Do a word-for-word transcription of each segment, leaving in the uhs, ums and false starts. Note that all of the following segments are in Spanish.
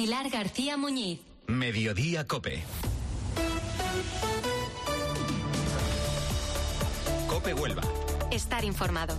Pilar García Muñiz. Mediodía COPE. COPE Huelva. Estar informado.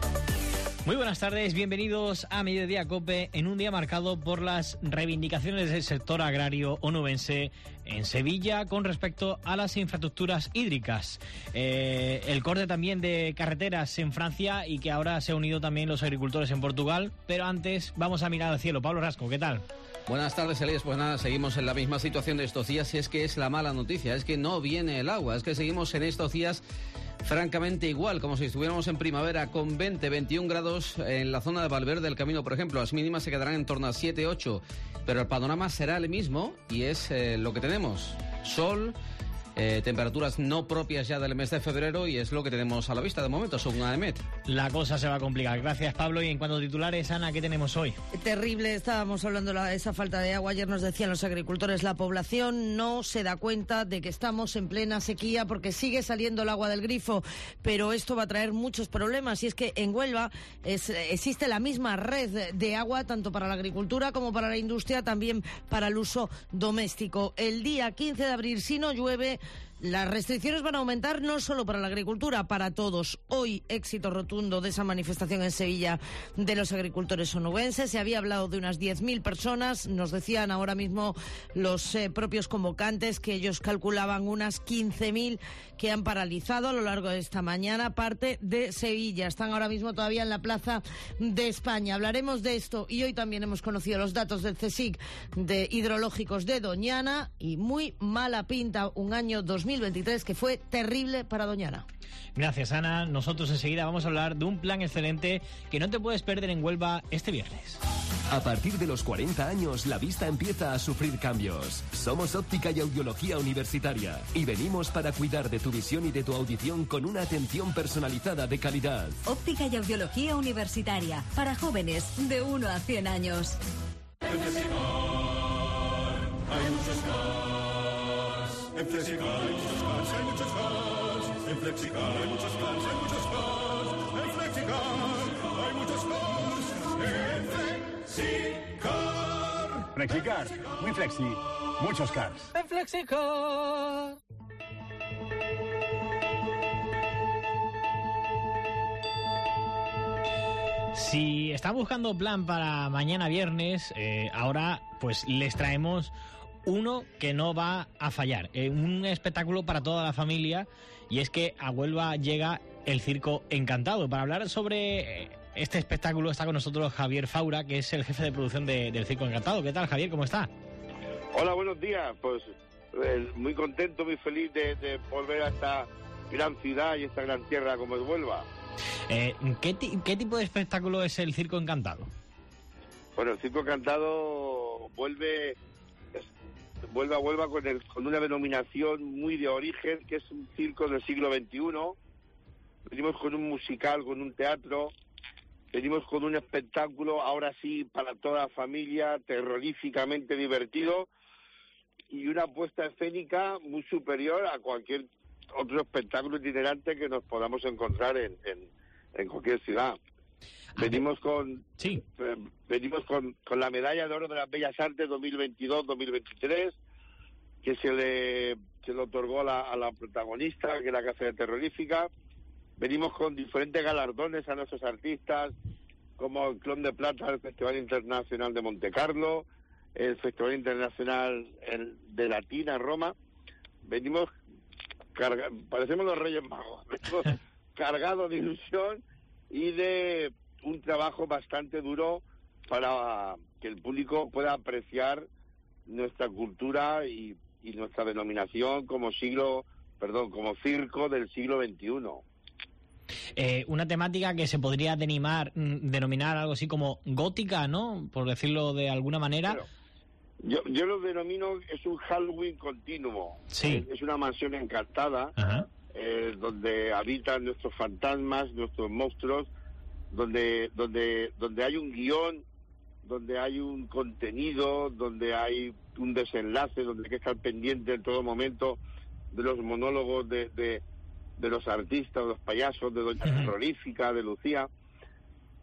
Muy buenas tardes, bienvenidos a Mediodía COPE en un día marcado por las reivindicaciones del sector agrario onubense en Sevilla con respecto a las infraestructuras hídricas. Eh, el corte también de carreteras en Francia y que ahora se han unido también los agricultores en Portugal. Pero antes vamos a mirar al cielo. Pablo Rasco, ¿qué tal? Buenas tardes, Elías. Pues nada, seguimos en la misma situación de estos días y es que es la mala noticia, es que no viene el agua, es que seguimos en estos días francamente igual, como si estuviéramos en primavera, con veinte, veintiún grados en la zona de Valverde del Camino, por ejemplo. Las mínimas se quedarán en torno a siete, ocho, pero el panorama será el mismo y es eh, lo que tenemos. Sol, eh, temperaturas no propias ya del mes de febrero y es lo que tenemos a la vista de momento, según AEMET. La cosa se va a complicar. Gracias, Pablo. Y en cuanto a titulares, Ana, ¿qué tenemos hoy? Terrible, estábamos hablando de esa falta de agua. Ayer nos decían los agricultores, la población no se da cuenta de que estamos en plena sequía porque sigue saliendo el agua del grifo, pero esto va a traer muchos problemas. Y es que en Huelva es, existe la misma red de agua, tanto para la agricultura como para la industria, también para el uso doméstico. El día quince de abril, si no llueve, las restricciones van a aumentar no solo para la agricultura, para todos. Hoy, éxito rotundo de esa manifestación en Sevilla de los agricultores onubenses. Se había hablado de unas diez mil personas. Nos decían ahora mismo los eh, propios convocantes que ellos calculaban unas quince mil que han paralizado a lo largo de esta mañana parte de Sevilla. Están ahora mismo todavía en la Plaza de España. Hablaremos de esto y hoy también hemos conocido los datos del CSIC de hidrológicos de Doñana y muy mala pinta un año dos mil veintitrés que fue terrible para Doñana. Gracias, Ana. Nosotros enseguida vamos a hablar de un plan excelente que no te puedes perder en Huelva este viernes. A partir de los cuarenta años, la vista empieza a sufrir cambios. Somos Óptica y Audiología Universitaria y venimos para cuidar de tu visión y de tu audición con una atención personalizada de calidad. Óptica y Audiología Universitaria, para jóvenes de uno a cien años. En Flexicar hay muchos cars. En Flexicar hay muchos cars, hay muchos cars. En Flexicar hay muchos cars, hay muchos cars. En Flexicar hay muchos cars. En Flexicar. Flexicar, muy flexi, muchos cars. En Flexicar. Si están buscando plan para mañana viernes, eh, ahora pues les traemos uno que no va a fallar, eh, un espectáculo para toda la familia, y es que a Huelva llega el Circo Encantado. Para hablar sobre este espectáculo está con nosotros Javier Faura, que es el jefe de producción de, del Circo Encantado. ¿Qué tal, Javier? ¿Cómo está? Hola, buenos días. Pues eh, muy contento, muy feliz de, de volver a esta gran ciudad y esta gran tierra como es Huelva. Eh, ¿qué, ti- ¿Qué tipo de espectáculo es el Circo Encantado? Bueno, el Circo Encantado vuelve... vuelve a Huelva con, el, con una denominación muy de origen, que es un circo del siglo veintiuno. Venimos con un musical, con un teatro, venimos con un espectáculo, ahora sí, para toda la familia, terroríficamente divertido, y una puesta escénica muy superior a cualquier otro espectáculo itinerante que nos podamos encontrar en, en, en cualquier ciudad. Venimos con sí. eh, venimos con, con la medalla de oro de las Bellas Artes dos mil veintidós dos mil veintitrés, que se le se le otorgó a la, a la protagonista, que es la Casa de Terrorífica. Venimos con diferentes galardones a nuestros artistas, como el Clon de Plata del Festival Internacional de Montecarlo, el Festival Internacional de Latina, Roma. Venimos carga, parecemos los Reyes Magos, venimos cargados de ilusión y de un trabajo bastante duro para que el público pueda apreciar nuestra cultura y, y nuestra denominación como siglo, perdón, como circo del siglo veintiuno. Eh, una temática que se podría denimar, denominar algo así como gótica, ¿no? Por decirlo de alguna manera. Pero yo, yo lo denomino, es un Halloween continuo. Sí. Es, es una mansión encantada, eh, donde habitan nuestros fantasmas, nuestros monstruos, donde donde donde hay un guión, donde hay un contenido, donde hay un desenlace, donde hay que estar pendiente en todo momento de los monólogos de, de, de los artistas, de los payasos, de Doña Terrorífica, de Lucía.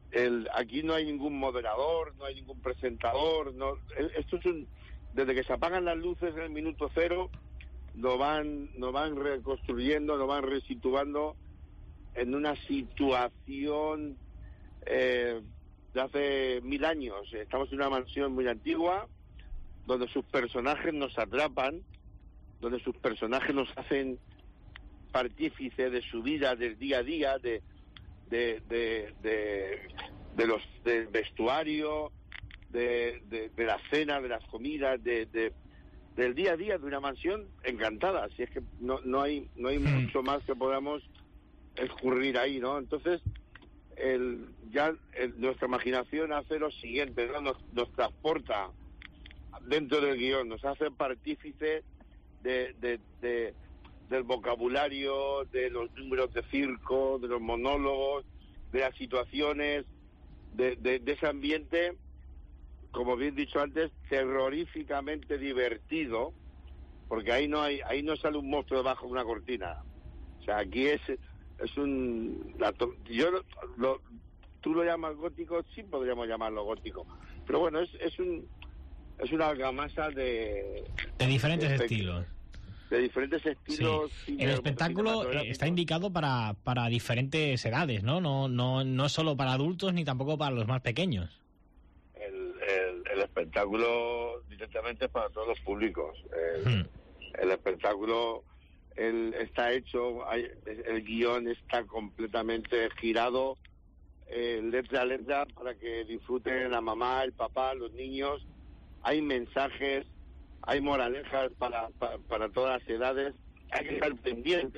el, aquí no hay ningún moderador, no hay ningún presentador, no, esto es un, desde que se apagan las luces en el minuto cero, nos van, nos van reconstruyendo, nos van resituando en una situación eh, de hace mil años. Estamos en una mansión muy antigua, donde sus personajes nos atrapan, donde sus personajes nos hacen partícipe de su vida, del día a día, de de de, de, de los del vestuario, de, de, de la cena, de las comidas, de, de del día a día de una mansión encantada. Si es que no no hay no hay mucho más que podamos escurrir ahí, ¿no? Entonces el ya el, nuestra imaginación hace lo siguiente, ¿no? Nos, nos transporta dentro del guión, nos hace partícipe de, de, de del vocabulario, de los números de circo, de los monólogos, de las situaciones, de, de, de ese ambiente, como bien dicho antes, terroríficamente divertido, porque ahí no hay, ahí no sale un monstruo debajo de una cortina. O sea, aquí es es un la, yo lo, lo, tú lo llamas gótico, sí podríamos llamarlo gótico, pero bueno, es es un es una argamasa de de diferentes de, estilos. De diferentes estilos. Sí. El espectáculo eh, está indicado para para diferentes edades, ¿no? No no no solo para adultos ni tampoco para los más pequeños. El, el, el espectáculo directamente es para todos los públicos. El, hmm. el espectáculo el, está hecho, hay, el guión está completamente girado, eh, letra a letra, para que disfruten la mamá, el papá, los niños. Hay mensajes, hay moralejas para, para, para todas las edades. Hay que estar pendiente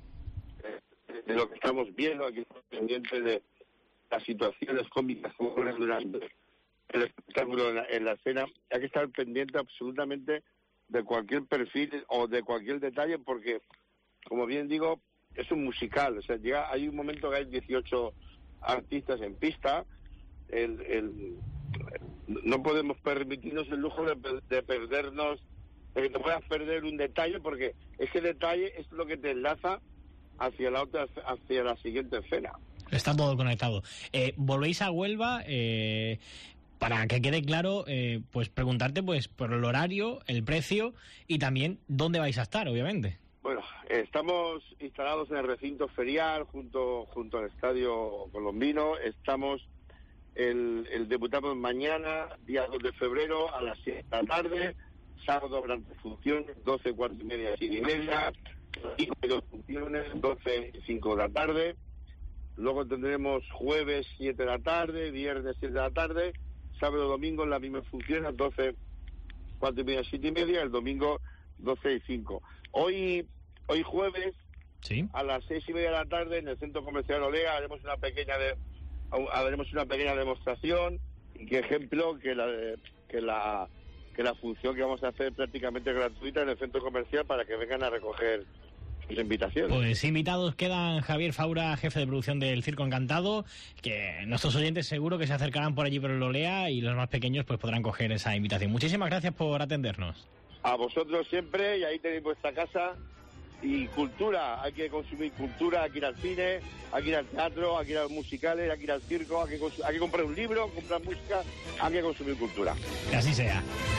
de, de lo que estamos viendo, hay que estar pendiente de las situaciones cómicas que ocurren durante el espectáculo en la, en la escena. Hay que estar pendiente absolutamente de cualquier perfil o de cualquier detalle, porque, como bien digo, es un musical. O sea, llega, hay un momento que hay dieciocho artistas en pista. El... el no podemos permitirnos el lujo de, de perdernos, de que te puedas perder un detalle, porque ese detalle es lo que te enlaza hacia la otra, hacia la siguiente escena. Está todo conectado. Eh, volvéis a Huelva, eh, para que quede claro, eh, pues preguntarte pues por el horario, el precio y también dónde vais a estar, obviamente. Bueno, estamos instalados en el recinto ferial junto junto al Estadio Colombino. Estamos El, el debutamos mañana, día dos de febrero, a las siete de la tarde. Sábado, grandes funciones, doce, cuatro y media, siete y media. Domingo, dos funciones, doce y cinco de la tarde. Luego tendremos jueves, siete de la tarde, viernes, siete de la tarde. Sábado, domingo, las mismas funciones, doce, cuatro y media, siete y media. El domingo, doce y cinco. Hoy, hoy jueves, ¿sí?, a las seis y media de la tarde, en el Centro Comercial Olea, haremos una pequeña de... haremos una pequeña demostración y que ejemplo que la que la que la función que vamos a hacer prácticamente gratuita en el centro comercial, para que vengan a recoger sus invitaciones. Pues invitados quedan Javier Faura, jefe de producción del Circo Encantado, que nuestros oyentes seguro que se acercarán por allí por el Olea, y los más pequeños pues podrán coger esa invitación. Muchísimas gracias por atendernos. A vosotros siempre, y ahí tenéis vuestra casa. Y cultura, hay que consumir cultura, hay que ir al cine, hay que ir al teatro, hay que ir a los musicales, hay que ir al circo, hay que, hay que comprar un libro, comprar música, hay que consumir cultura. Que así sea.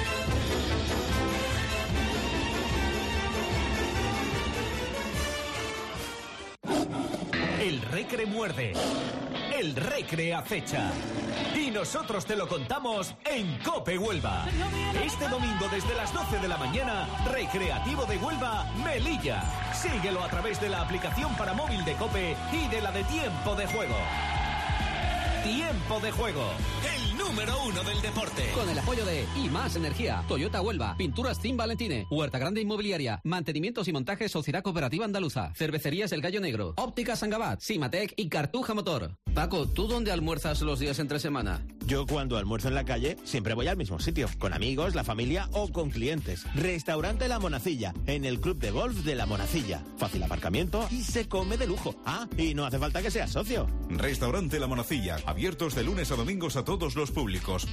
El Recre muerde, el Recre acecha. Y nosotros te lo contamos en COPE Huelva. Este domingo desde las doce de la mañana, Recreativo de Huelva, Melilla. Síguelo a través de la aplicación para móvil de COPE y de la de Tiempo de Juego. Tiempo de Juego, el número uno del deporte. Con el apoyo de Y Más Energía, Toyota Huelva, Pinturas Team Valentine, Huerta Grande Inmobiliaria, Mantenimientos y Montajes Sociedad Cooperativa Andaluza, Cervecerías El Gallo Negro, Óptica Sangabat, Simatec y Cartuja Motor. Paco, ¿tú dónde almuerzas los días entre semana? Yo cuando almuerzo en la calle siempre voy al mismo sitio, con amigos, la familia o con clientes. Restaurante La Monacilla, en el Club de Golf de La Monacilla. Fácil aparcamiento y se come de lujo. Ah, y no hace falta que seas socio. Restaurante La Monacilla, abiertos de lunes a domingos a todos los públicos.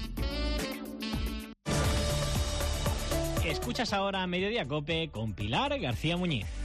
Escuchas ahora Mediodía COPE con Pilar García Muñiz.